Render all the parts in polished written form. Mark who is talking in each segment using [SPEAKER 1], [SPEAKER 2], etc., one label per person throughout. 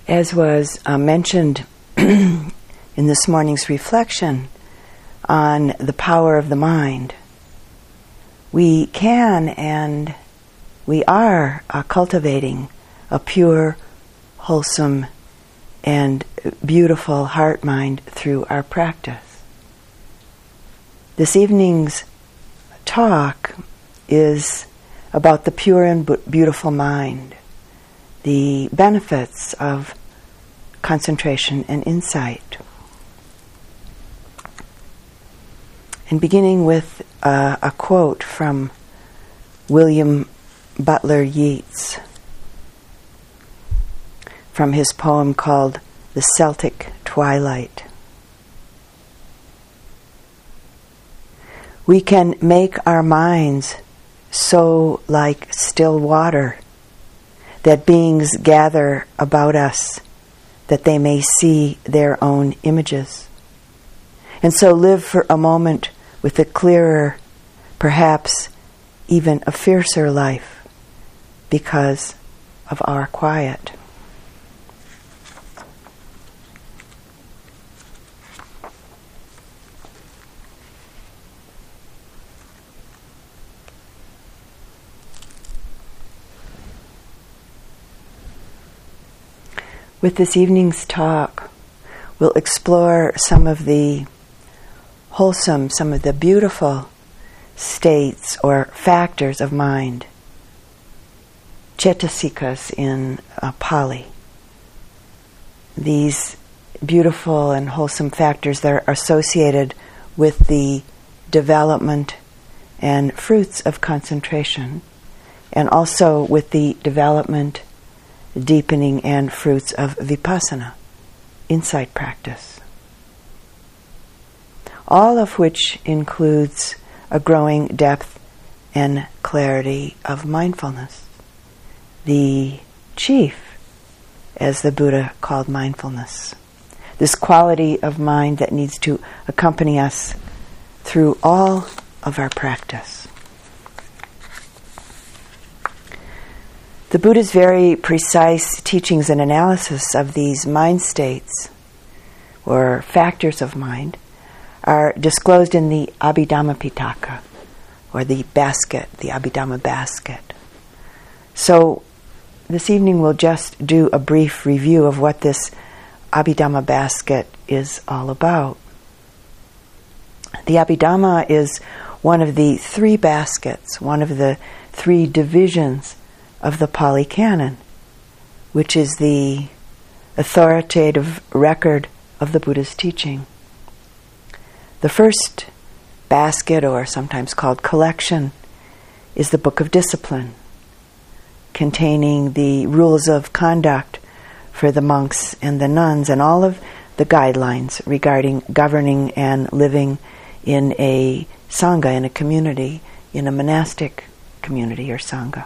[SPEAKER 1] As was mentioned in this morning's reflection on the power of the mind, we can and we are cultivating a pure, wholesome, and beautiful heart-mind through our practice. This evening's talk is about the pure and beautiful mind, the benefits of concentration and insight. And beginning with a quote from William Butler Yeats from his poem called The Celtic Twilight. We can make our minds so like still water that beings gather about us that they may see their own images, and so live for a moment with a clearer, perhaps even a fiercer life because of our quiet. With this evening's talk, we'll explore some of the wholesome, some of the beautiful states or factors of mind, cetasikas in Pali. These beautiful and wholesome factors that are associated with the development and fruits of concentration, and also with the development, deepening, and fruits of vipassana, insight practice. All of which includes a growing depth and clarity of mindfulness, the chief, as the Buddha called mindfulness. This quality of mind that needs to accompany us through all of our practice. The Buddha's very precise teachings and analysis of these mind states, or factors of mind, are disclosed in the Abhidhamma Pitaka, or the basket, the Abhidhamma basket. So this evening we'll just do a brief review of what this Abhidhamma basket is all about. The Abhidhamma is one of the three baskets, one of the three divisions of the Pali Canon, which is the authoritative record of the Buddha's teaching. The first basket, or sometimes called collection, is the Book of Discipline, containing the rules of conduct for the monks and the nuns and all of the guidelines regarding governing and living in a sangha, in a community, in a monastic community or sangha.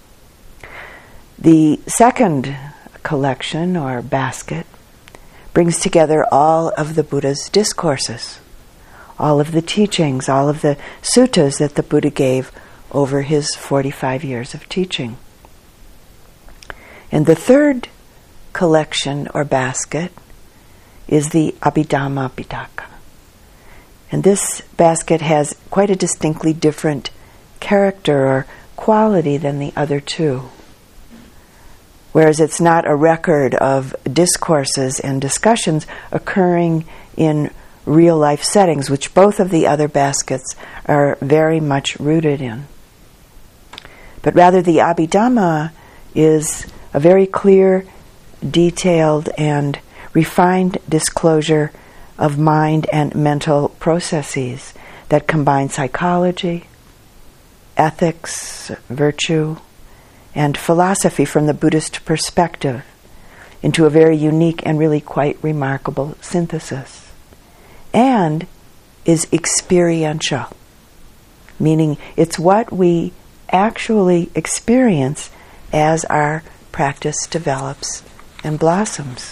[SPEAKER 1] The second collection, or basket, brings together all of the Buddha's discourses, all of the teachings, all of the suttas that the Buddha gave over his 45 years of teaching. And the third collection, or basket, is the Abhidhamma Pitaka. And this basket has quite a distinctly different character or quality than the other two. Whereas it's not a record of discourses and discussions occurring in real-life settings, which both of the other baskets are very much rooted in. But rather the Abhidhamma is a very clear, detailed, and refined disclosure of mind and mental processes that combine psychology, ethics, virtue, and philosophy from the Buddhist perspective into a very unique and really quite remarkable synthesis. And is experiential, meaning it's what we actually experience as our practice develops and blossoms.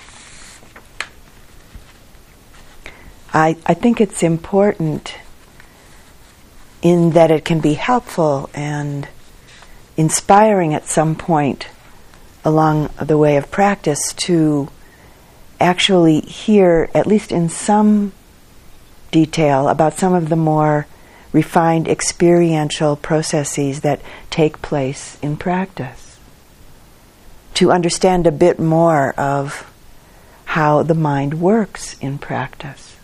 [SPEAKER 1] I think it's important in that it can be helpful and inspiring at some point along the way of practice to actually hear, at least in some detail, about some of the more refined experiential processes that take place in practice. To understand a bit more of how the mind works in practice.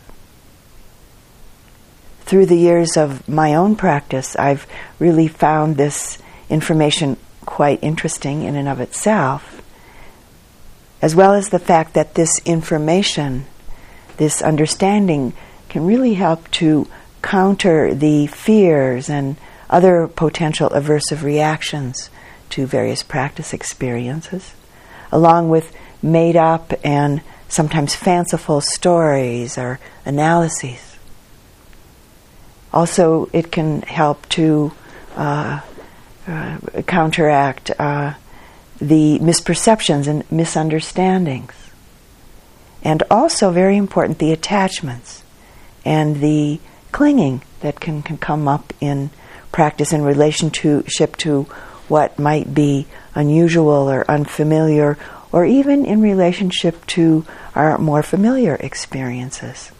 [SPEAKER 1] Through the years of my own practice, I've really found this information quite interesting in and of itself, as well as the fact that this information, this understanding, can really help to counter the fears and other potential aversive reactions to various practice experiences, along with made up and sometimes fanciful stories or analyses. Also, it can help to counteract the misperceptions and misunderstandings. And also, very important, the attachments and the clinging that can come up in practice in relationship to what might be unusual or unfamiliar, or even in relationship to our more familiar experiences.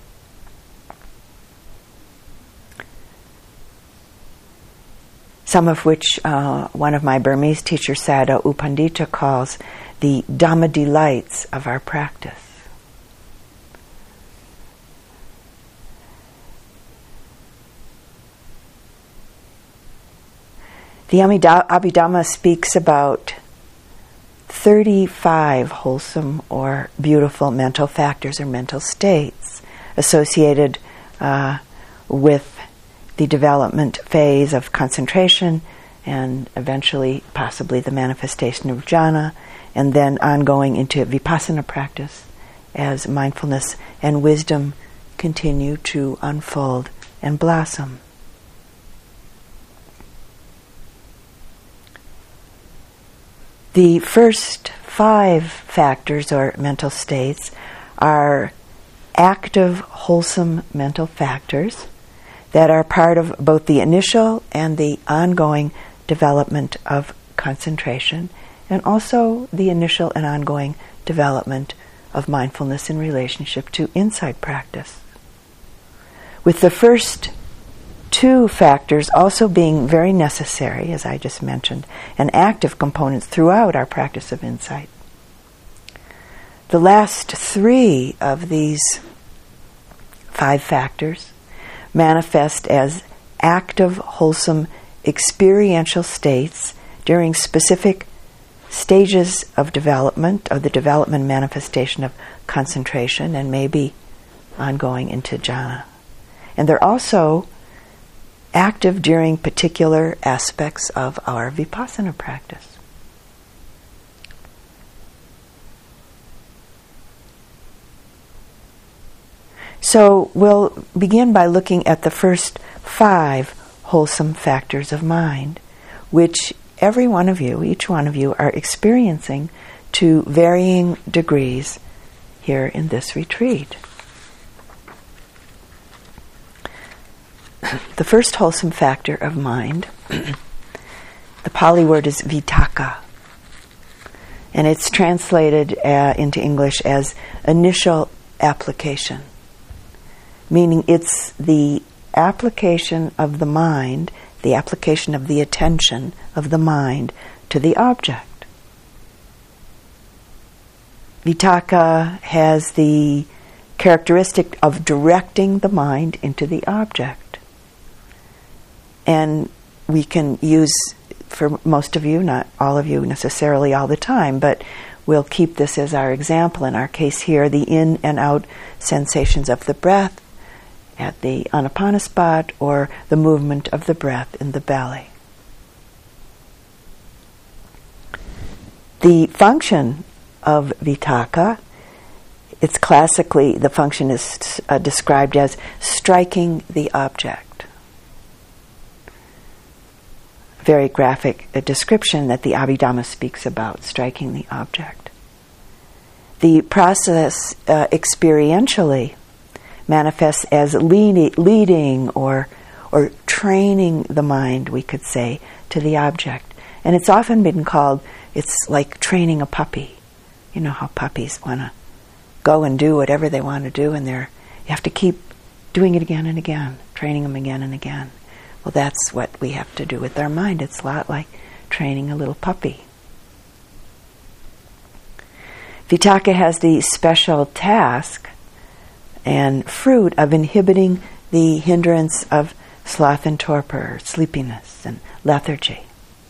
[SPEAKER 1] Some of which one of my Burmese teachers, Sayadaw U Pandita, calls the Dhamma delights of our practice. The Abhidhamma speaks about 35 wholesome or beautiful mental factors or mental states associated with the development phase of concentration, and eventually possibly the manifestation of jhana, and then ongoing into vipassana practice as mindfulness and wisdom continue to unfold and blossom. The first 5 factors or mental states are active, wholesome mental factors that are part of both the initial and the ongoing development of concentration, and also the initial and ongoing development of mindfulness in relationship to insight practice. With the first 2 factors also being very necessary, as I just mentioned, and active components throughout our practice of insight. The last 3 of these 5 factors manifest as active, wholesome, experiential states during specific stages of development, of the development manifestation of concentration, and maybe ongoing into jhana. And they're also active during particular aspects of our vipassana practice. So we'll begin by looking at the first 5 wholesome factors of mind, which every one of you, each one of you, are experiencing to varying degrees here in this retreat. The first wholesome factor of mind, the Pali word is vitakka, and it's translated into English as initial application, meaning it's the application of the mind, the application of the attention of the mind to the object. Vitakka has the characteristic of directing the mind into the object. And we can use, for most of you, not all of you necessarily all the time, but we'll keep this as our example. In our case here, the in and out sensations of the breath at the Anapanasati, or the movement of the breath in the belly. The function of vitakka, it's classically, the function is described as striking the object. Very graphic description that the Abhidhamma speaks about, striking the object. The process experientially manifests as leading or training the mind, we could say, to the object. And it's often been called, it's like training a puppy. You know how puppies want to go and do whatever they want to do, and you have to keep doing it again and again, training them again and again. Well, that's what we have to do with our mind. It's a lot like training a little puppy. Vitakka has the special task and fruit of inhibiting the hindrance of sloth and torpor, sleepiness and lethargy.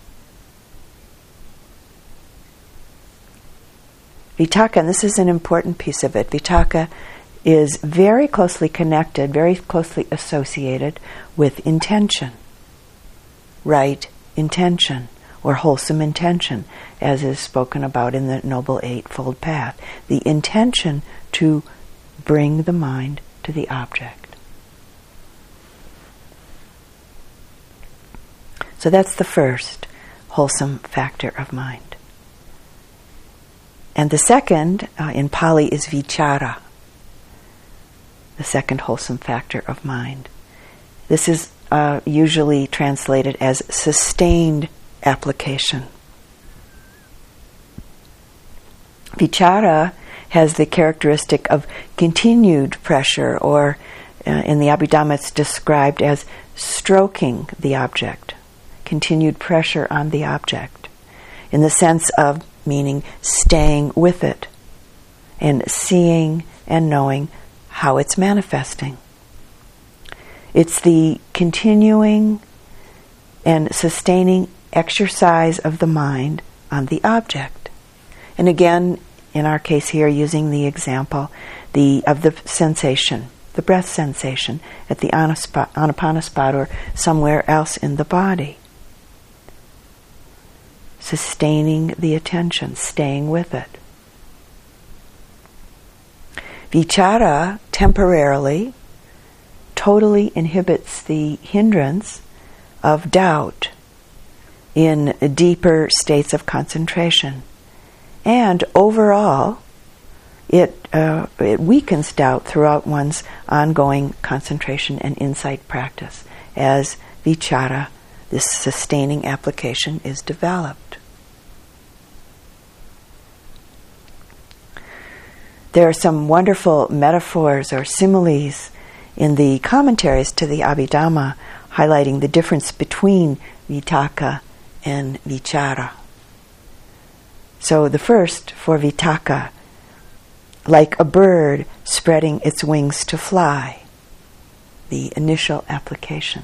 [SPEAKER 1] Vitakka, and this is an important piece of it, vitakka is very closely connected, very closely associated with intention. Right intention, or wholesome intention, as is spoken about in the Noble Eightfold Path. The intention to bring the mind to the object. So that's the first wholesome factor of mind. And the second, in Pali, is vichara, the second wholesome factor of mind. This is usually translated as sustained application. Vichara has the characteristic of continued pressure, or in the Abhidhamma it's described as stroking the object, continued pressure on the object, in the sense of meaning staying with it and seeing and knowing how it's manifesting. It's the continuing and sustaining exercise of the mind on the object. And again, in our case here, using the example of the sensation, the breath sensation at the Anapanasati or somewhere else in the body. Sustaining the attention, staying with it. Vichara temporarily, totally inhibits the hindrance of doubt in deeper states of concentration. And overall, it weakens doubt throughout one's ongoing concentration and insight practice as vichara, this sustaining application, is developed. There are some wonderful metaphors or similes in the commentaries to the Abhidhamma highlighting the difference between vitakka and vichara. So the first, for vitakka, like a bird spreading its wings to fly, the initial application.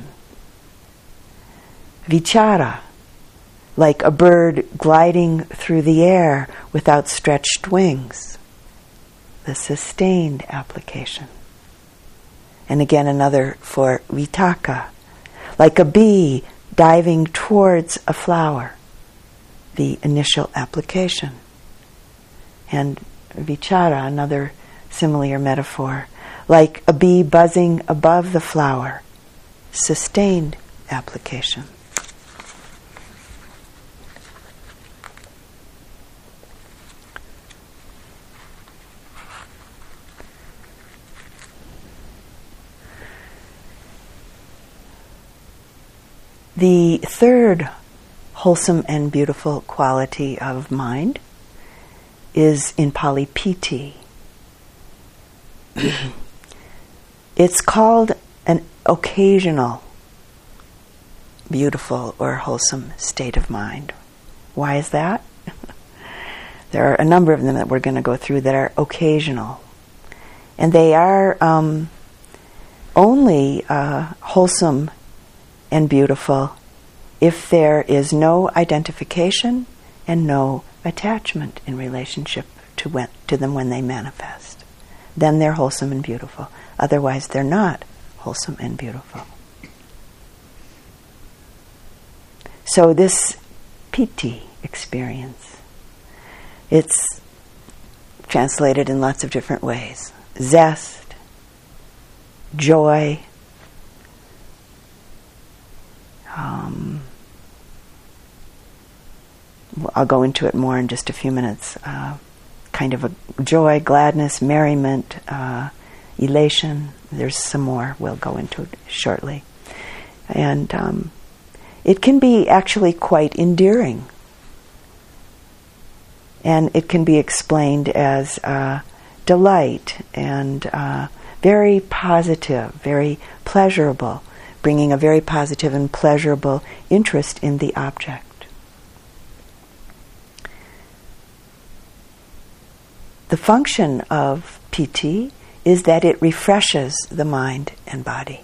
[SPEAKER 1] Vichara, like a bird gliding through the air with outstretched wings, the sustained application. And again another for vitakka, like a bee diving towards a flower, the initial application. And vichara, another simile or metaphor, like a bee buzzing above the flower, sustained application. The third wholesome and beautiful quality of mind is in Pali piti. It's called an occasional beautiful or wholesome state of mind. Why is that? There are a number of them that we're going to go through that are occasional. And they are only wholesome and beautiful if there is no identification and no attachment in relationship to them when they manifest. Then they're wholesome and beautiful. Otherwise, they're not wholesome and beautiful. So this piti experience, it's translated in lots of different ways. Zest, joy, I'll go into it more in just a few minutes. Kind of a joy, gladness, merriment, elation. There's some more we'll go into it shortly. And it can be actually quite endearing. And it can be explained as delight and very positive, very pleasurable, bringing a very positive and pleasurable interest in the object. The function of piti is that it refreshes the mind and body.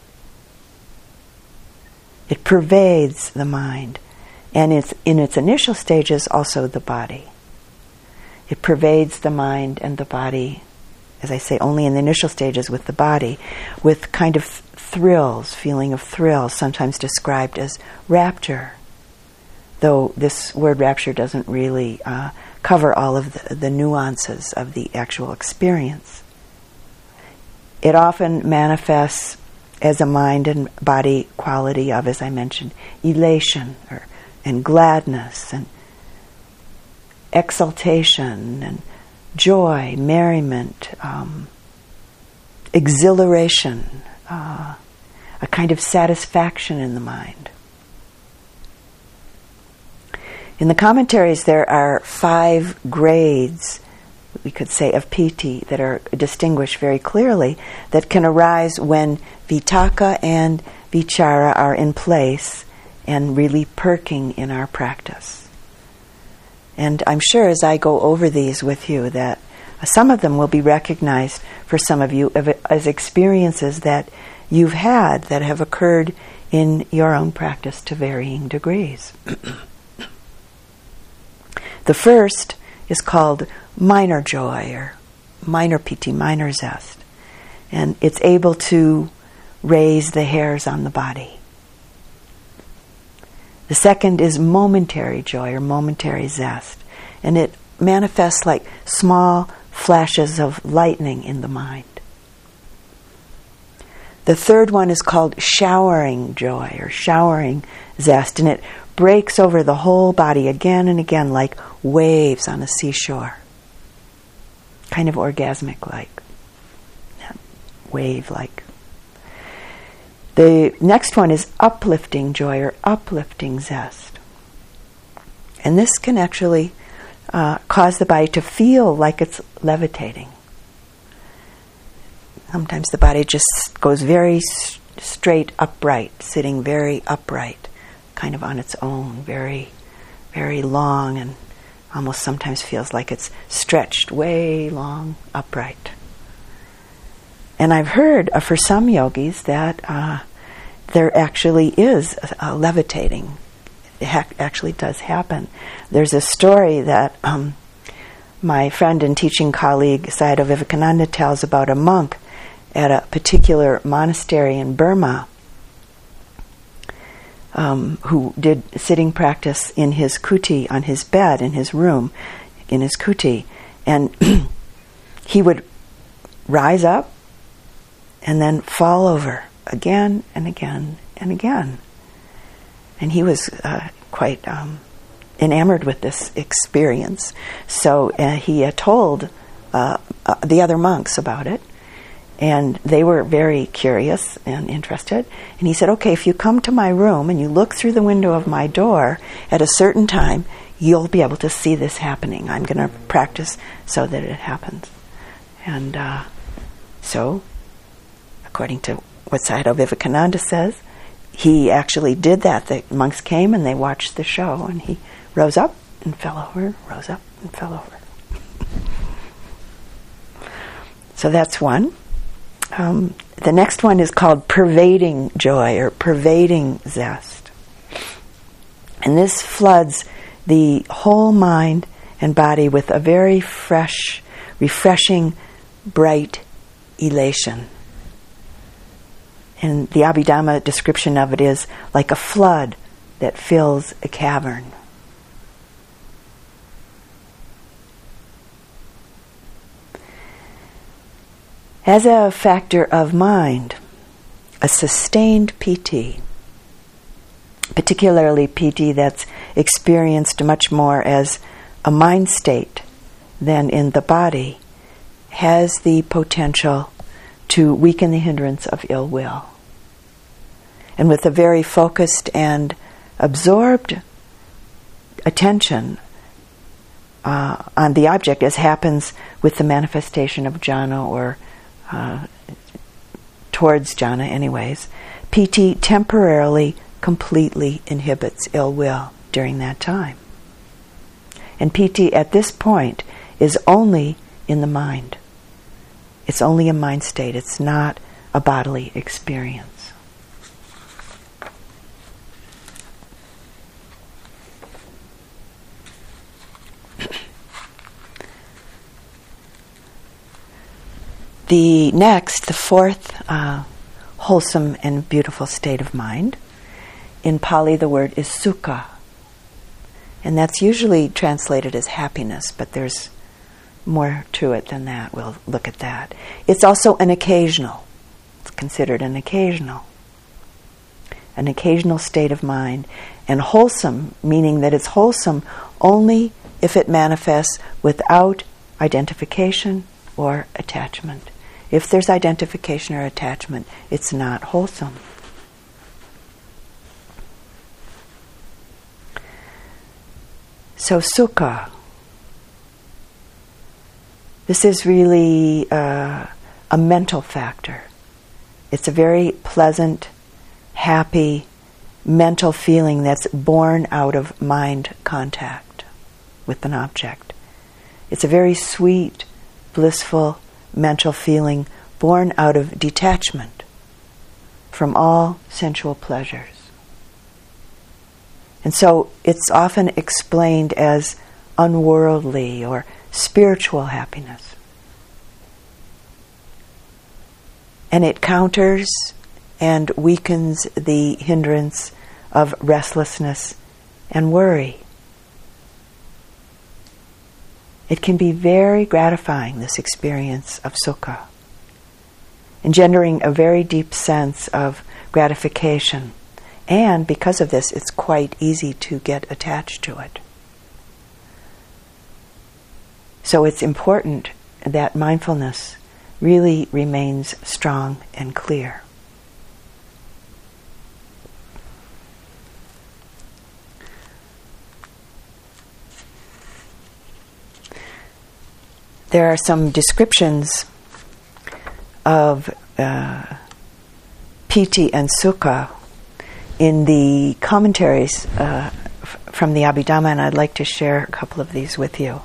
[SPEAKER 1] It pervades the mind, and it's in its initial stages also the body. It pervades the mind and the body, as I say, only in the initial stages with the body, with kind of thrills, feeling of thrill, sometimes described as rapture, though this word rapture doesn't really cover all of the nuances of the actual experience. It often manifests as a mind and body quality of, as I mentioned, elation and gladness and exaltation and joy, merriment, exhilaration, a kind of satisfaction in the mind. In the commentaries there are 5 grades, we could say, of piti that are distinguished very clearly, that can arise when vitaka and vichara are in place and really perking in our practice. And I'm sure as I go over these with you that some of them will be recognized for some of you as experiences that you've had that have occurred in your own practice to varying degrees. The first is called minor joy, or minor piti, minor zest. And it's able to raise the hairs on the body. The second is momentary joy, or momentary zest. And it manifests like small flashes of lightning in the mind. The third one is called showering joy, or showering zest. And it breaks over the whole body again and again like waves on a seashore. Kind of orgasmic-like. Wave-like. The next one is uplifting joy, or uplifting zest. And this can actually cause the body to feel like it's levitating. Sometimes the body just goes very straight upright, sitting very upright, kind of on its own, very, very long, and almost sometimes feels like it's stretched way long upright. And I've heard for some yogis that there actually is levitating. It actually does happen. There's a story that my friend and teaching colleague Sayadaw Vivekananda tells about a monk at a particular monastery in Burma who did sitting practice in his kuti, on his bed, in his room, in his kuti. And he would rise up and then fall over again and again and again. And he was quite enamored with this experience. So he told the other monks about it. And they were very curious and interested. And he said, okay, if you come to my room and you look through the window of my door at a certain time, you'll be able to see this happening. I'm going to practice so that it happens. And so, according to what Sayadaw Vivekananda says, he actually did that. The monks came and they watched the show, and he rose up and fell over, rose up and fell over. So that's one. The next one is called pervading joy, or pervading zest. And this floods the whole mind and body with a very fresh, refreshing, bright elation. And the Abhidhamma description of it is like a flood that fills a cavern. As a factor of mind, a sustained piti, particularly piti that's experienced much more as a mind state than in the body, has the potential to weaken the hindrance of ill will. And with a very focused and absorbed attention on the object, as happens with the manifestation of jhana, or towards jhana anyways, piti temporarily, completely inhibits ill will during that time. And piti at this point is only in the mind. It's only a mind state. It's not a bodily experience. The fourth wholesome and beautiful state of mind, in Pali the word is sukha. And that's usually translated as happiness, but there's more to it than that. We'll look at that. It's also an occasional. It's considered an occasional state of mind. And wholesome, meaning that it's wholesome only if it manifests without identification or attachment. If there's identification or attachment, it's not wholesome. So sukha, this is really a mental factor. It's a very pleasant, happy, mental feeling that's born out of mind contact with an object. It's a very sweet, blissful, mental feeling born out of detachment from all sensual pleasures. And so it's often explained as unworldly or spiritual happiness. And it counters and weakens the hindrance of restlessness and worry. It can be very gratifying, this experience of sukha, engendering a very deep sense of gratification. And because of this, it's quite easy to get attached to it. So it's important that mindfulness really remains strong and clear. There are some descriptions of piti and sukha in the commentaries from the Abhidhamma, and I'd like to share a couple of these with you.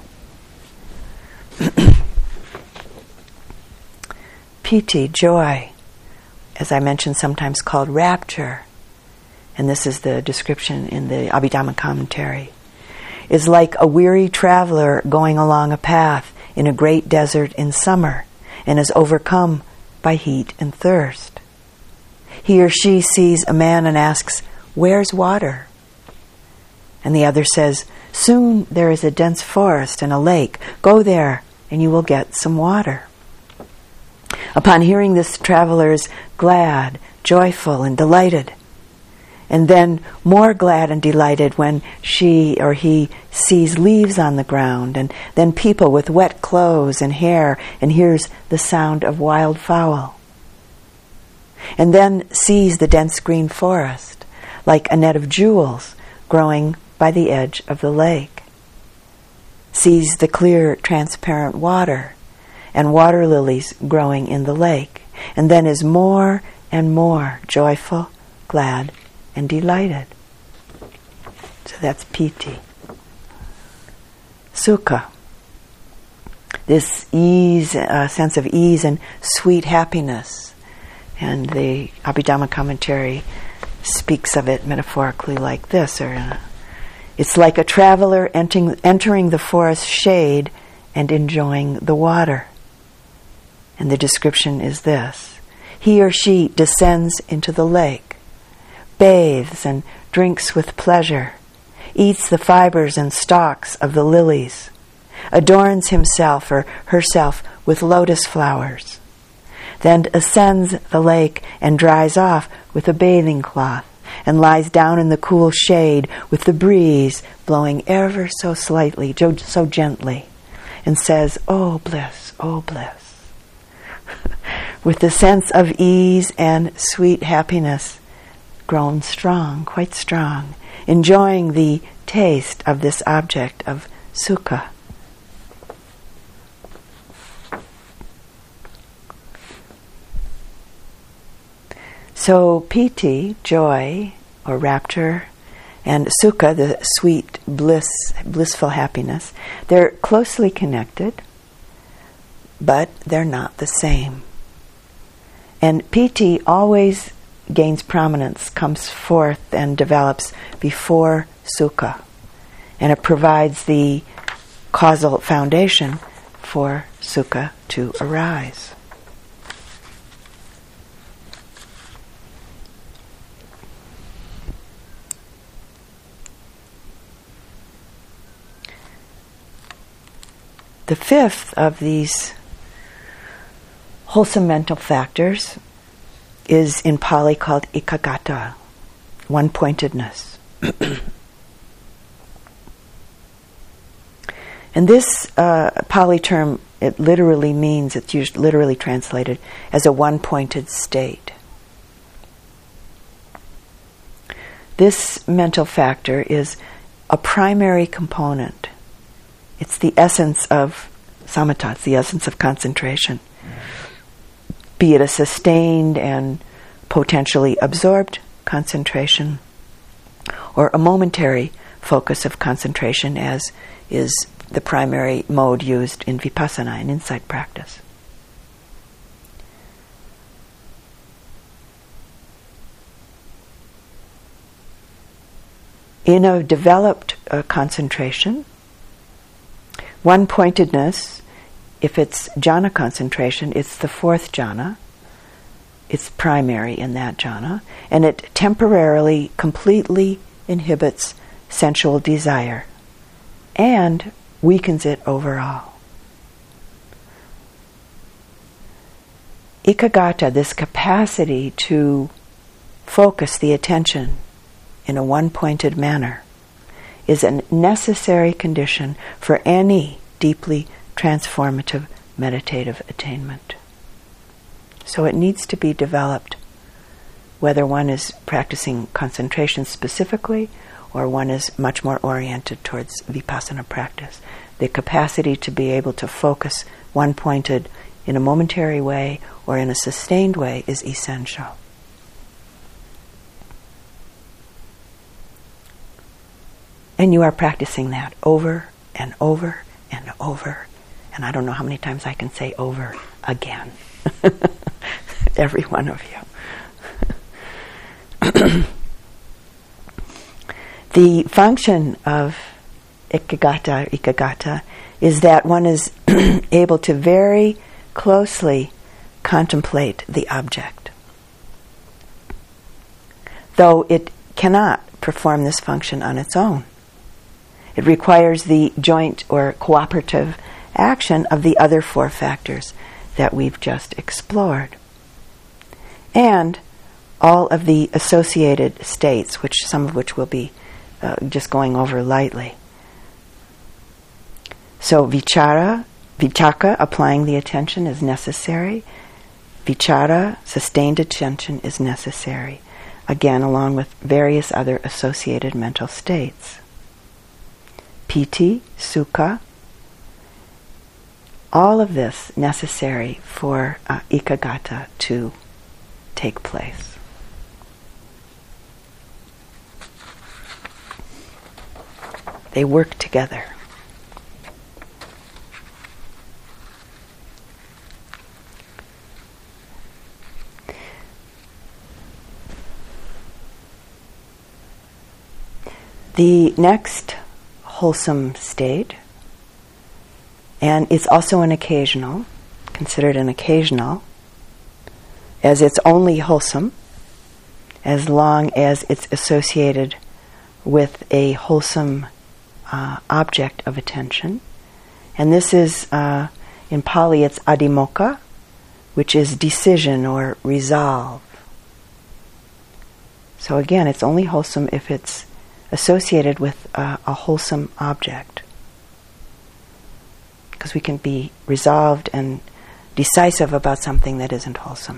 [SPEAKER 1] Piti, joy, as I mentioned, sometimes called rapture, and this is the description in the Abhidhamma commentary, is like a weary traveler going along a path in a great desert in summer and is overcome by heat and thirst. He or she sees a man and asks, "Where's water?" And the other says, "Soon there is a dense forest and a lake. Go there and you will get some water." Upon hearing this, the traveler is glad, joyful, and delighted. And then more glad and delighted when she or he sees leaves on the ground, and then people with wet clothes and hair, and hears the sound of wild fowl. And then sees the dense green forest, like a net of jewels, growing by the edge of the lake. Sees the clear, transparent water, and water lilies growing in the lake, and then is more and more joyful, glad, and delighted. So that's piti. Sukha, this ease, sense of ease and sweet happiness. And the Abhidhamma commentary speaks of it metaphorically like this, it's like a traveler entering the forest shade and enjoying the water. And the description is this: he or she descends into the lake, bathes and drinks with pleasure, eats the fibers and stalks of the lilies, adorns himself or herself with lotus flowers, then ascends the lake and dries off with a bathing cloth, and lies down in the cool shade with the breeze blowing ever so slightly, so gently, and says, "Oh bliss, oh bliss." With the sense of ease and sweet happiness grown strong, quite strong, enjoying the taste of this object of sukha. So piti, joy or rapture, and sukha, the sweet bliss, blissful happiness, they're closely connected, but they're not the same. And piti always gains prominence, comes forth and develops before sukha. And it provides the causal foundation for sukha to arise. The fifth of these wholesome mental factors is in Pali called ekaggata, one-pointedness. And this Pali term, it literally means, it's usually literally translated as a one-pointed state. This mental factor is a primary component. It's the essence of samatha, it's the essence of concentration. Be it a sustained and potentially absorbed concentration, or a momentary focus of concentration, as is the primary mode used in vipassana and insight practice. In a developed concentration, one-pointedness, if it's jhana concentration, it's the fourth jhana. It's primary in that jhana, and it temporarily, completely inhibits sensual desire and weakens it overall. Ekaggata, this capacity to focus the attention in a one-pointed manner, is a necessary condition for any deeply transformative meditative attainment. So it needs to be developed, whether one is practicing concentration specifically or one is much more oriented towards vipassana practice. The capacity to be able to focus one-pointed in a momentary way or in a sustained way is essential. And you are practicing that over and over and over. And I don't know how many times I can say over again. Every one of you. The function of ekaggata is that one is able to very closely contemplate the object. Though it cannot perform this function on its own. It requires the joint or cooperative action of the other four factors that we've just explored. And all of the associated states, some of which we'll be just going over lightly. So vichaka, applying the attention, is necessary. Vichara, sustained attention, is necessary. Again, along with various other associated mental states. Piti, sukha, all of this necessary for ekaggata to take place. They work together. The next wholesome state, and it's also considered an occasional, as it's only wholesome as long as it's associated with a wholesome object of attention. And this is, in Pali, it's adhimokkha, which is decision or resolve. So again, it's only wholesome if it's associated with a wholesome object. Because we can be resolved and decisive about something that isn't wholesome.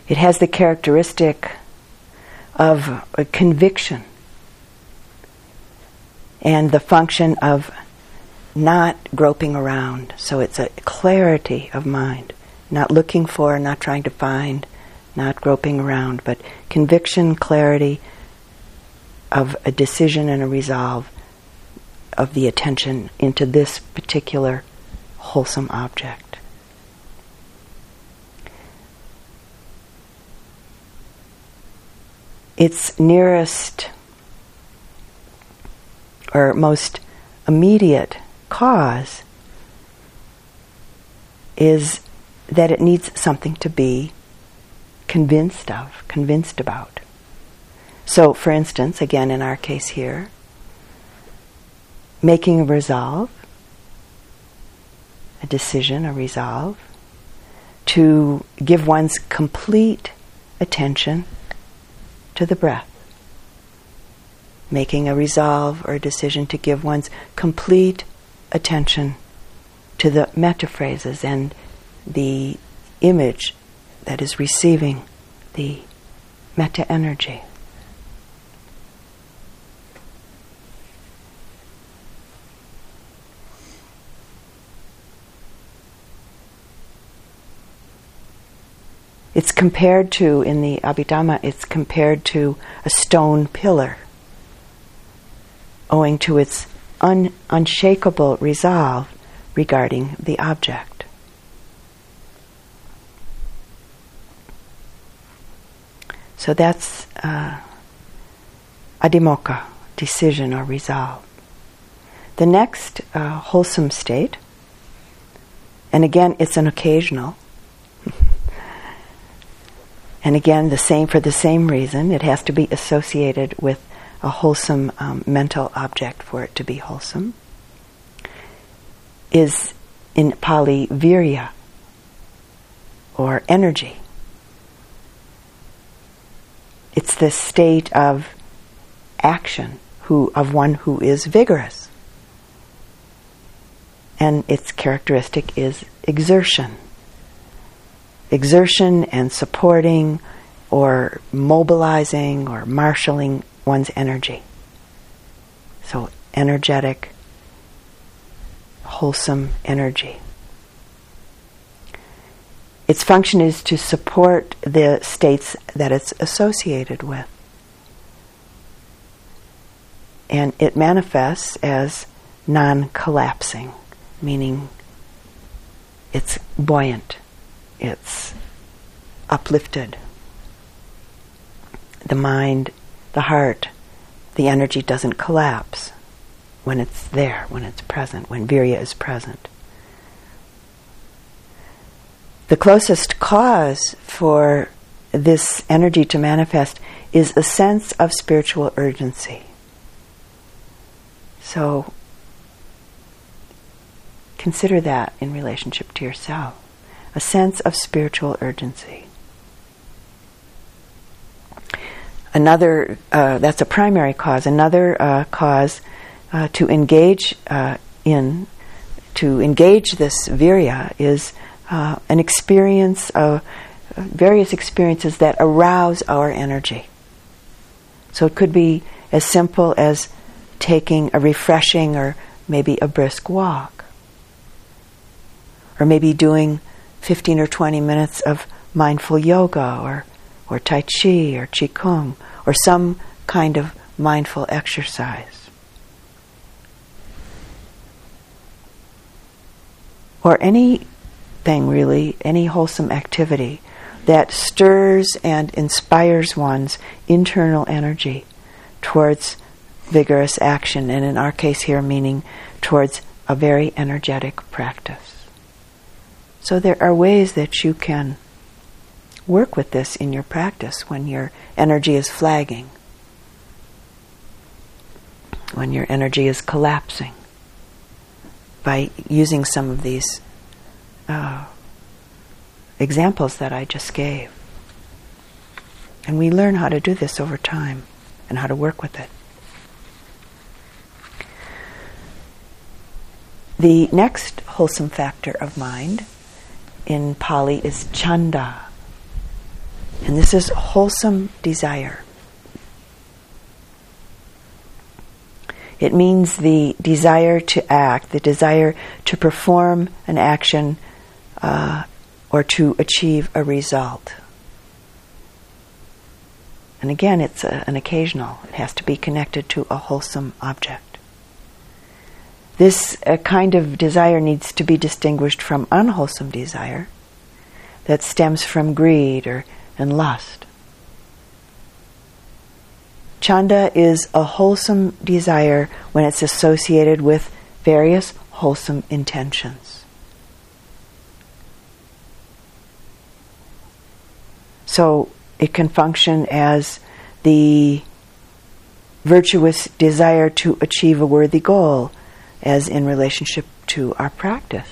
[SPEAKER 1] It has the characteristic of a conviction and the function of not groping around. So it's a clarity of mind, not looking for, not trying to find, not groping around, but conviction, clarity of a decision and a resolve of the attention into this particular wholesome object. Its nearest or most immediate cause is that it needs something to be convinced about. So, for instance, again in our case here, making a resolve, a decision, a resolve, to give one's complete attention to the breath. Making a resolve or a decision to give one's complete attention to the metaphrases and the image that is receiving the metta energy. It's compared to, in the Abhidhamma, it's compared to a stone pillar, owing to its unshakable resolve regarding the object. So that's adhimokkha, decision or resolve. The next wholesome state, and again it's an occasional, and again for the same reason, it has to be associated with a wholesome mental object for it to be wholesome, is in Pali virya, or energy. It's the state of action of one who is vigorous. And its characteristic is exertion. Exertion and supporting or mobilizing or marshalling one's energy. So energetic, wholesome energy. Its function is to support the states that it's associated with. And it manifests as non-collapsing, meaning it's buoyant, it's uplifted. The mind, the heart, the energy doesn't collapse when it's there, when it's present, when virya is present. The closest cause for this energy to manifest is a sense of spiritual urgency. So consider that in relationship to yourself. A sense of spiritual urgency. Another, that's a primary cause. Another cause to engage this virya is an experience of various experiences that arouse our energy. So it could be as simple as taking a refreshing or maybe a brisk walk, or maybe doing 15 or 20 minutes of mindful yoga or tai chi or qigong or some kind of mindful exercise. Or anything really, any wholesome activity that stirs and inspires one's internal energy towards vigorous action, and in our case here meaning towards a very energetic practice. So there are ways that you can work with this in your practice when your energy is flagging, when your energy is collapsing, by using some of these examples that I just gave. And we learn how to do this over time and how to work with it. The next wholesome factor of mind in Pali is chanda. And this is wholesome desire. It means the desire to act, the desire to perform an action or to achieve a result. And again, it's an occasional. It has to be connected to a wholesome object. This kind of desire needs to be distinguished from unwholesome desire that stems from greed and lust. Chanda is a wholesome desire when it's associated with various wholesome intentions. So it can function as the virtuous desire to achieve a worthy goal, as in relationship to our practice.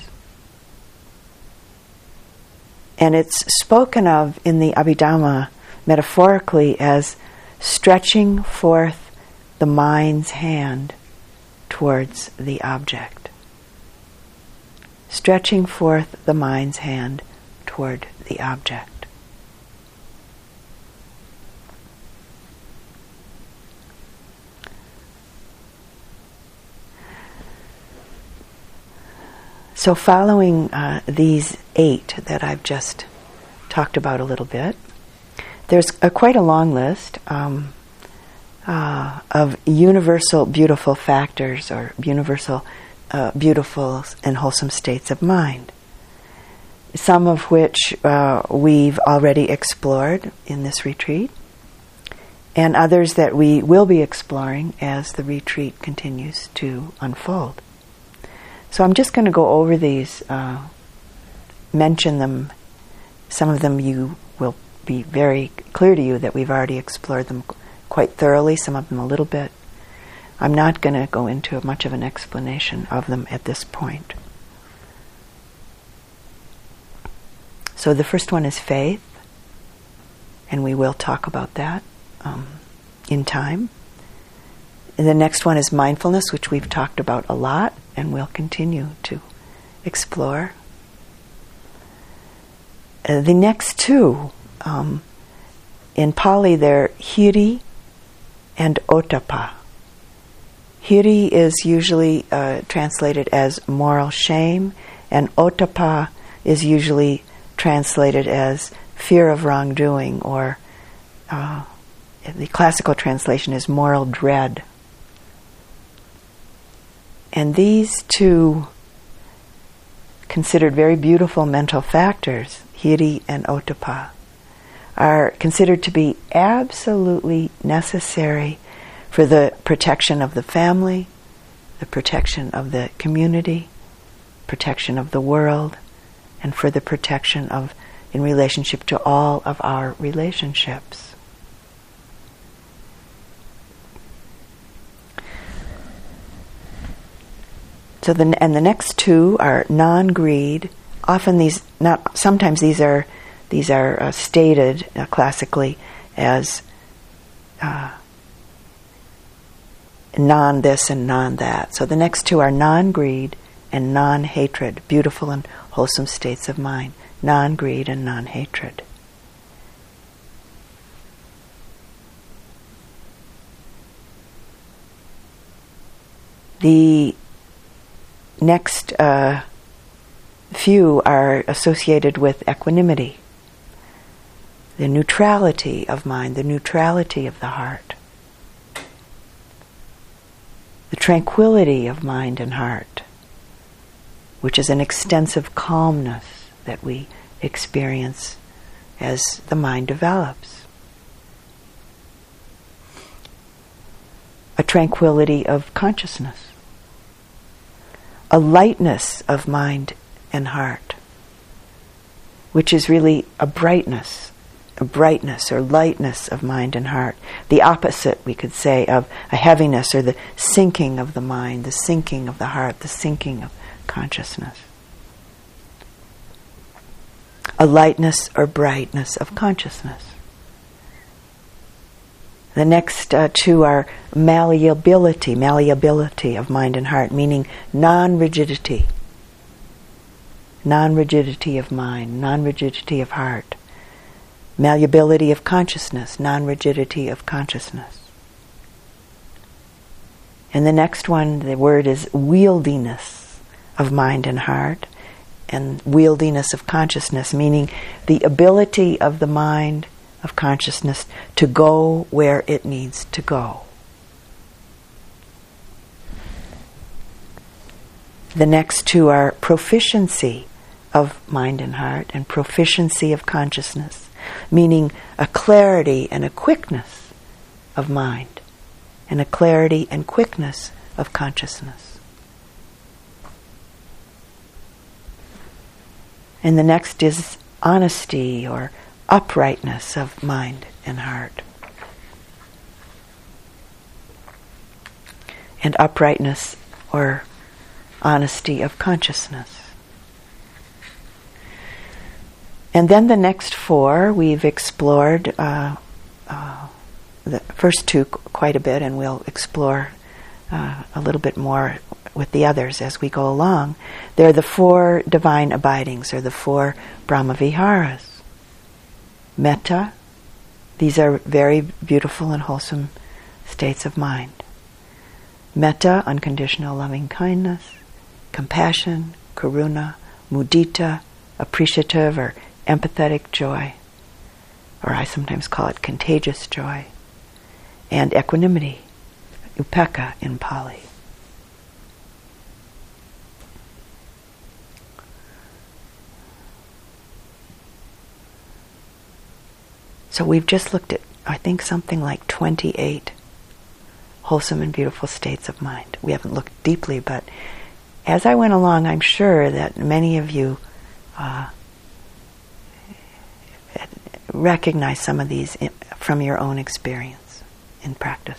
[SPEAKER 1] And it's spoken of in the Abhidhamma metaphorically as stretching forth the mind's hand towards the object. Stretching forth the mind's hand toward the object. So following these 8 that I've just talked about a little bit, there's quite a long list of universal beautiful factors or universal beautiful and wholesome states of mind, some of which we've already explored in this retreat, and others that we will be exploring as the retreat continues to unfold. So I'm just going to go over these, mention them. Some of them you will be very clear to you that we've already explored them quite thoroughly, some of them a little bit. I'm not going to go into much of an explanation of them at this point. So the first one is faith, and we will talk about that in time. And the next one is mindfulness, which we've talked about a lot and will continue to explore. The next 2, in Pali, they're hiri and ottappa. Hiri is usually translated as moral shame, and ottappa is usually translated as fear of wrongdoing, or the classical translation is moral dread. And these 2 considered very beautiful mental factors, hiri and ottappa, are considered to be absolutely necessary for the protection of the family, the protection of the community, protection of the world, and for the protection of, in relationship to all of our relationships. So the next 2 are non-greed. Sometimes these are stated classically as non this and non that. So the next 2 are non-greed and non-hatred, beautiful and wholesome states of mind. Non-greed and non-hatred. The next few are associated with equanimity, the neutrality of mind, the neutrality of the heart, the tranquility of mind and heart, which is an extensive calmness that we experience as the mind develops. A tranquility of consciousness. A lightness of mind and heart, which is really a brightness or lightness of mind and heart. The opposite, we could say, of a heaviness or the sinking of the mind, the sinking of the heart, the sinking of consciousness. A lightness or brightness of consciousness. The next 2 are malleability of mind and heart, meaning non-rigidity. Non-rigidity of mind, non-rigidity of heart. malleability of consciousness, non-rigidity of consciousness. And the next one, the word is wieldiness of mind and heart, and wieldiness of consciousness, meaning the ability of the mind, of consciousness, to go where it needs to go. The next two are proficiency of mind and heart and proficiency of consciousness, meaning a clarity and a quickness of mind and a clarity and quickness of consciousness. And the next is honesty or uprightness of mind and heart. And uprightness or honesty of consciousness. And then the next four we've explored, the first two quite a bit, and we'll explore a little bit more with the others as we go along. They're the four divine abidings, or the four Brahmaviharas. Metta, these are very beautiful and wholesome states of mind. Metta, unconditional loving kindness. Compassion, karuna, mudita, appreciative or empathetic joy, or I sometimes call it contagious joy. And equanimity, upekkha in Pali. So we've just looked at, I think, something like 28 wholesome and beautiful states of mind. We haven't looked deeply, but as I went along, I'm sure that many of you recognize some of these from your own experience in practice.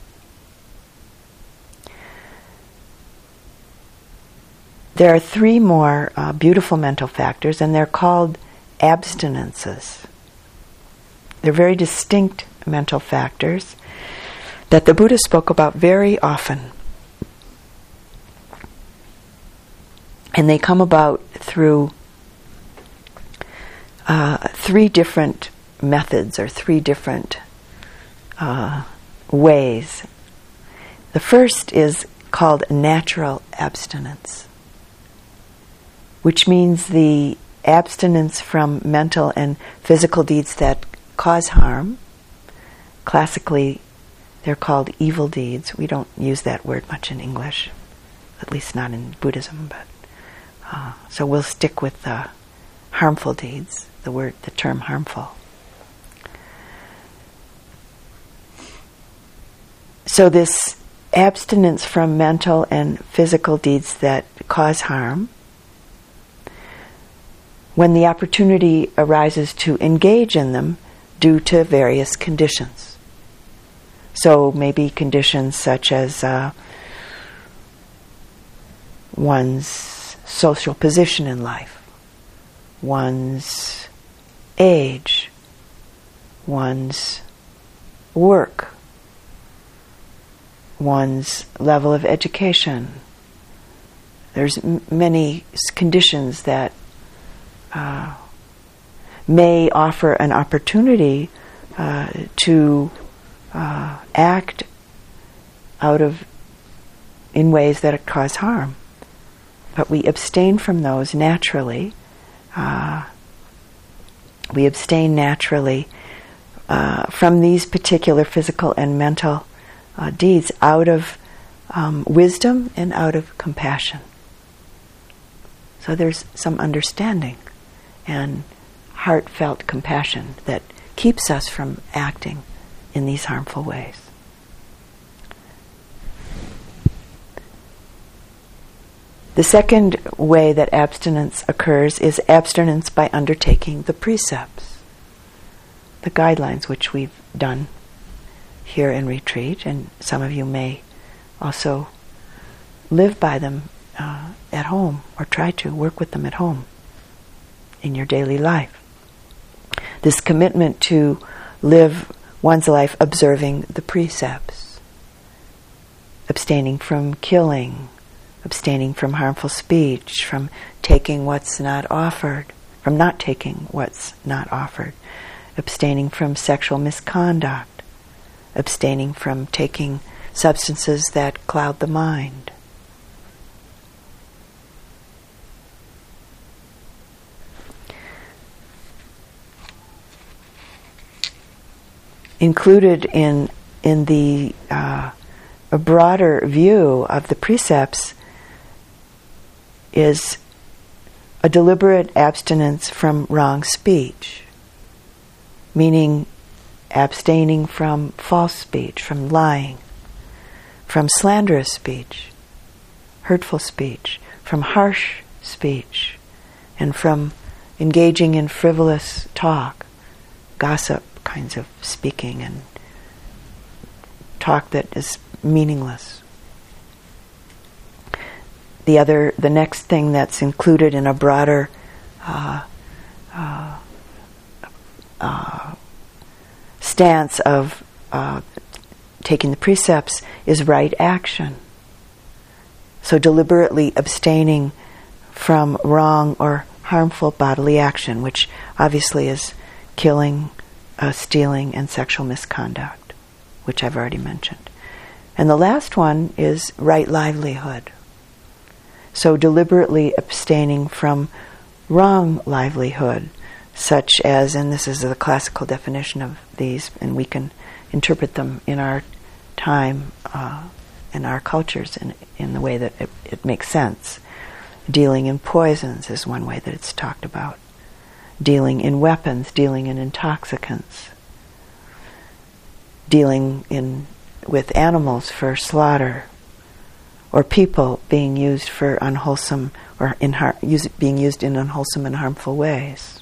[SPEAKER 1] There are three more beautiful mental factors, and they're called abstinences. They're very distinct mental factors that the Buddha spoke about very often. And they come about through three different methods or three different ways. The first is called natural abstinence, which means the abstinence from mental and physical deeds that cause harm. Classically, they're called evil deeds. We don't use that word much in English, at least not in Buddhism. But so we'll stick with harmful deeds. The term harmful. So this abstinence from mental and physical deeds that cause harm, when the opportunity arises to engage in them due to various conditions. So maybe conditions such as one's social position in life, one's age, one's work, one's level of education. There's many conditions that may offer an opportunity to act in ways that cause harm. But we abstain from those naturally. We abstain naturally from these particular physical and mental deeds out of wisdom and out of compassion. So there's some understanding and heartfelt compassion that keeps us from acting in these harmful ways. The second way that abstinence occurs is abstinence by undertaking the precepts, the guidelines which we've done here in retreat, and some of you may also live by them at home, or try to work with them at home in your daily life. This commitment to live one's life observing the precepts, abstaining from killing, abstaining from harmful speech, from taking what's not offered, from not taking what's not offered, abstaining from sexual misconduct, abstaining from taking substances that cloud the mind. Included in the a broader view of the precepts is a deliberate abstinence from wrong speech, meaning abstaining from false speech, from lying, from slanderous speech, hurtful speech, from harsh speech, and from engaging in frivolous talk, gossip kinds of speaking and talk that is meaningless. The next thing that's included in a broader stance of taking the precepts is right action. So deliberately abstaining from wrong or harmful bodily action, which obviously is killing, stealing, and sexual misconduct, which I've already mentioned. And the last one is right livelihood. So deliberately abstaining from wrong livelihood, such as, and this is the classical definition of these, and we can interpret them in our time, in our cultures, in the way that it makes sense. Dealing in poisons is one way that it's talked about. Dealing in weapons, dealing in intoxicants, dealing with animals for slaughter, or people being used for unwholesome or being used in unwholesome and harmful ways.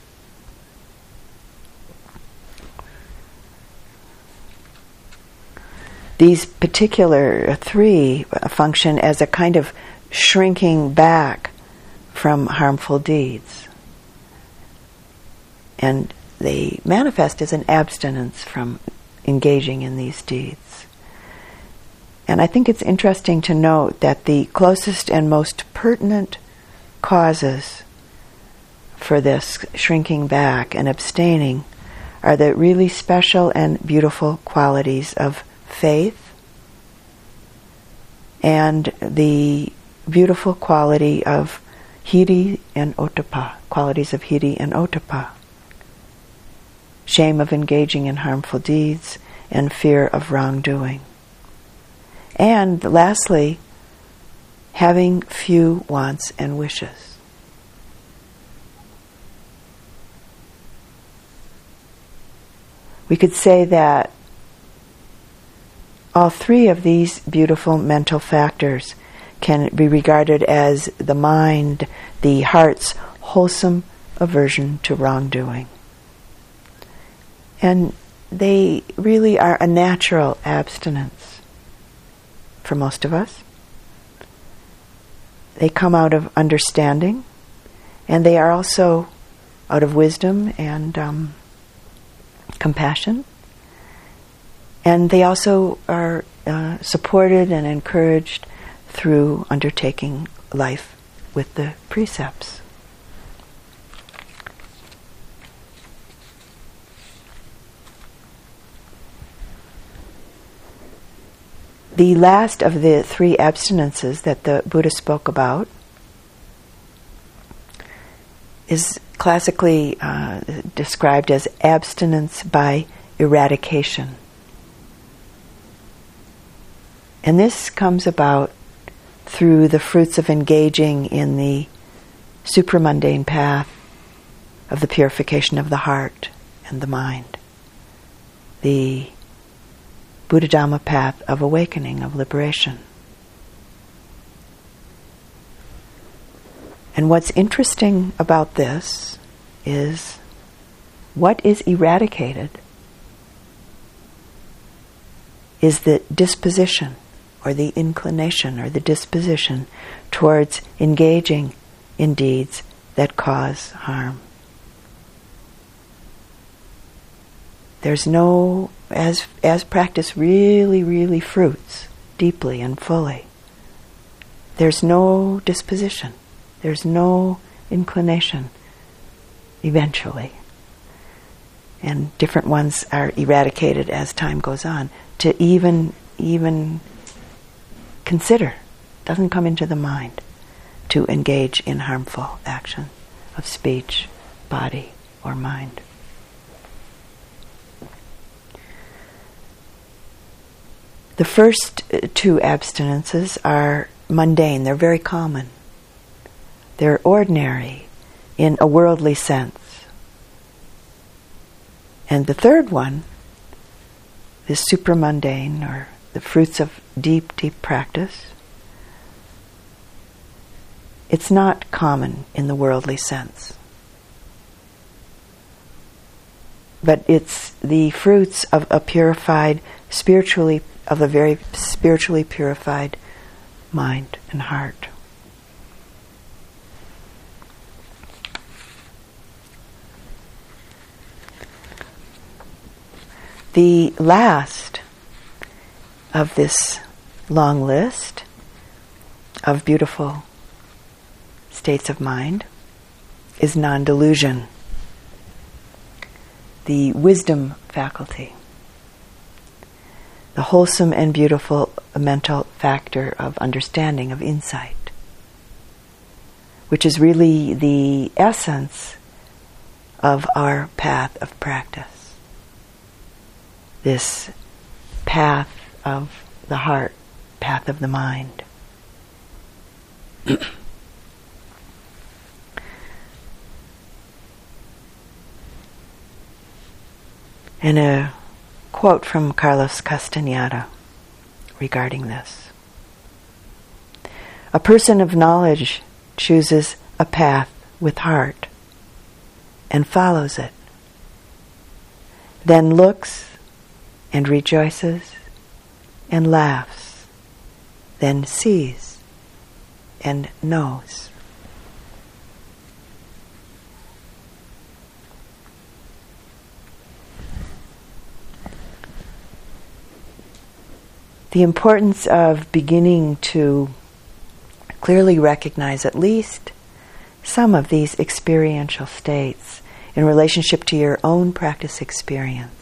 [SPEAKER 1] These particular three function as a kind of shrinking back from harmful deeds. And they manifest as an abstinence from engaging in these deeds. And I think it's interesting to note that the closest and most pertinent causes for this shrinking back and abstaining are the really special and beautiful qualities of faith and the beautiful quality of hiri and ottappa, qualities of hiri and ottappa. Shame of engaging in harmful deeds and fear of wrongdoing. And lastly, having few wants and wishes. We could say that all three of these beautiful mental factors can be regarded as the mind, the heart's wholesome aversion to wrongdoing. And they really are a natural abstinence for most of us. They come out of understanding, and they are also out of wisdom and compassion. And they also are supported and encouraged through undertaking life with the precepts. The last of the three abstinences that the Buddha spoke about is classically described as abstinence by eradication. And this comes about through the fruits of engaging in the supramundane path of the purification of the heart and the mind, the Buddha Dhamma path of awakening, of liberation. And what's interesting about this is what is eradicated is the disposition or the inclination or the disposition towards engaging in deeds that cause harm. There's no, as practice really fruits deeply and fully, there's no disposition, there's no inclination eventually. and different ones are eradicated as time goes on, to even consider, doesn't come into the mind, to engage in harmful action of speech, body, or mind. The first two abstinences are mundane, they're very common. They're ordinary in a worldly sense. And the third one is supramundane, or the fruits of deep, deep practice. It's not common in the worldly sense. But it's the fruits of a purified, of a very spiritually purified mind and heart. The last of this long list of beautiful states of mind is non-delusion, the wisdom faculty, the wholesome and beautiful mental factor of understanding, of insight, which is really the essence of our path of practice. This path of the heart, path of the mind. And a quote from Carlos Castaneda regarding this. A person of knowledge chooses a path with heart and follows it, then looks and rejoices and laughs, then sees and knows. The importance of beginning to clearly recognize at least some of these experiential states in relationship to your own practice experience.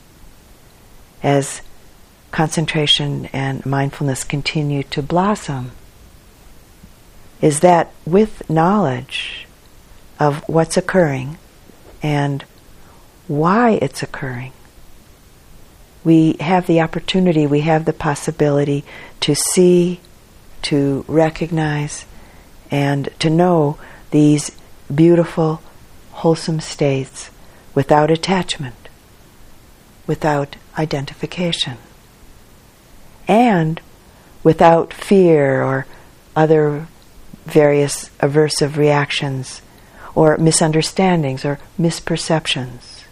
[SPEAKER 1] As concentration and mindfulness continue to blossom, is that with knowledge of what's occurring and why it's occurring, we have the opportunity, we have the possibility to see, to recognize, and to know these beautiful, wholesome states without attachment, without identification, and without fear or other various aversive reactions or misunderstandings or misperceptions,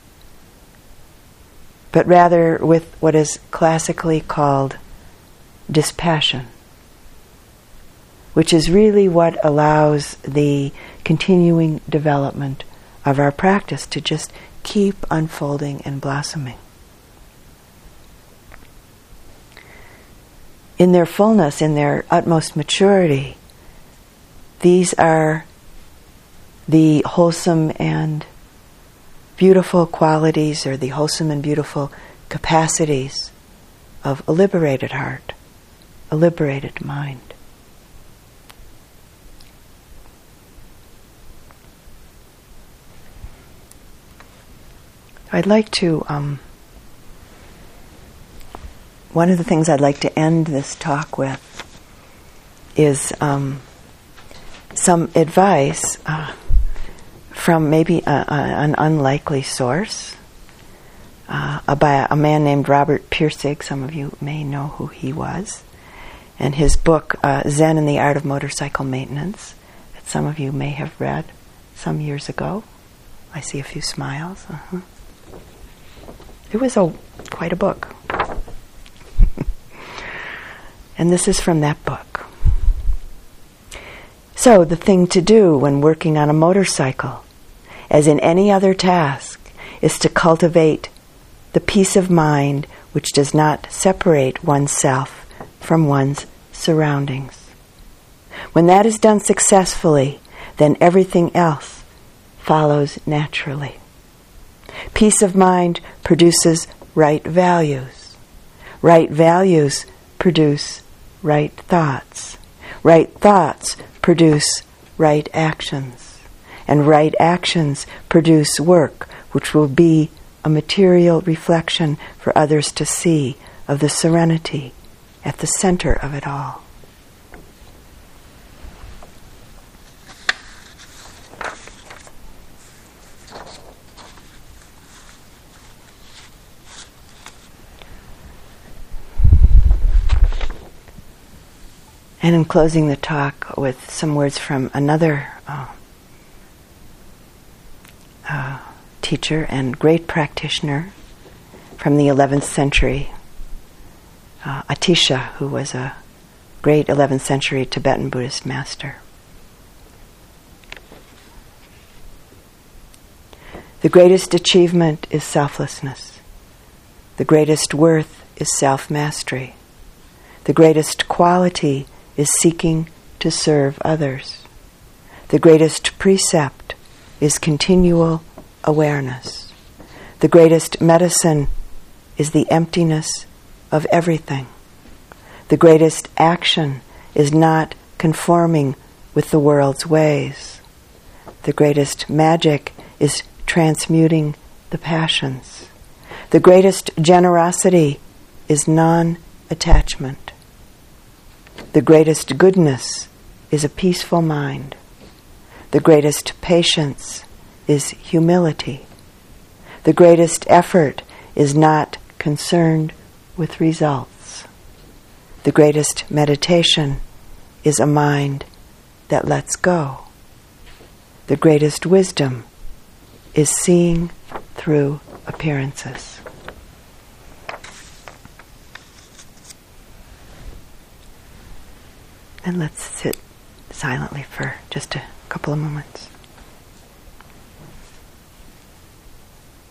[SPEAKER 1] but rather with what is classically called dispassion, which is really what allows the continuing development of our practice to just keep unfolding and blossoming. In their fullness, in their utmost maturity, these are the wholesome and beautiful qualities, or the wholesome and beautiful capacities of a liberated heart, a liberated mind. I'd like to, one of the things I'd like to end this talk with is some advice from maybe an unlikely source, by a man named Robert Pirsig. Some of you may know who he was. And his book, Zen and the Art of Motorcycle Maintenance, that some of you may have read some years ago. I see a few smiles. It was quite a book. And this is from that book. So, the thing to do when working on a motorcycle, as in any other task, is to cultivate the peace of mind which does not separate oneself from one's surroundings. When that is done successfully, then everything else follows naturally. Peace of mind produces right values. Right values produce right thoughts. Right thoughts produce right actions. And right actions produce work, which will be a material reflection for others to see of the serenity at the center of it all. And I'm closing the talk with some words from another teacher and great practitioner from the 11th century, Atisha, who was a great 11th century Tibetan Buddhist master. The greatest achievement is selflessness. The greatest worth is self-mastery. The greatest quality is seeking to serve others. The greatest precept is continual awareness. The greatest medicine is the emptiness of everything. The greatest action is not conforming with the world's ways. The greatest magic is transmuting the passions. The greatest generosity is non-attachment. The greatest goodness is a peaceful mind. The greatest patience is humility. The greatest effort is not concerned with results. The greatest meditation is a mind that lets go. The greatest wisdom is seeing through appearances. And let's sit silently for just a couple of moments.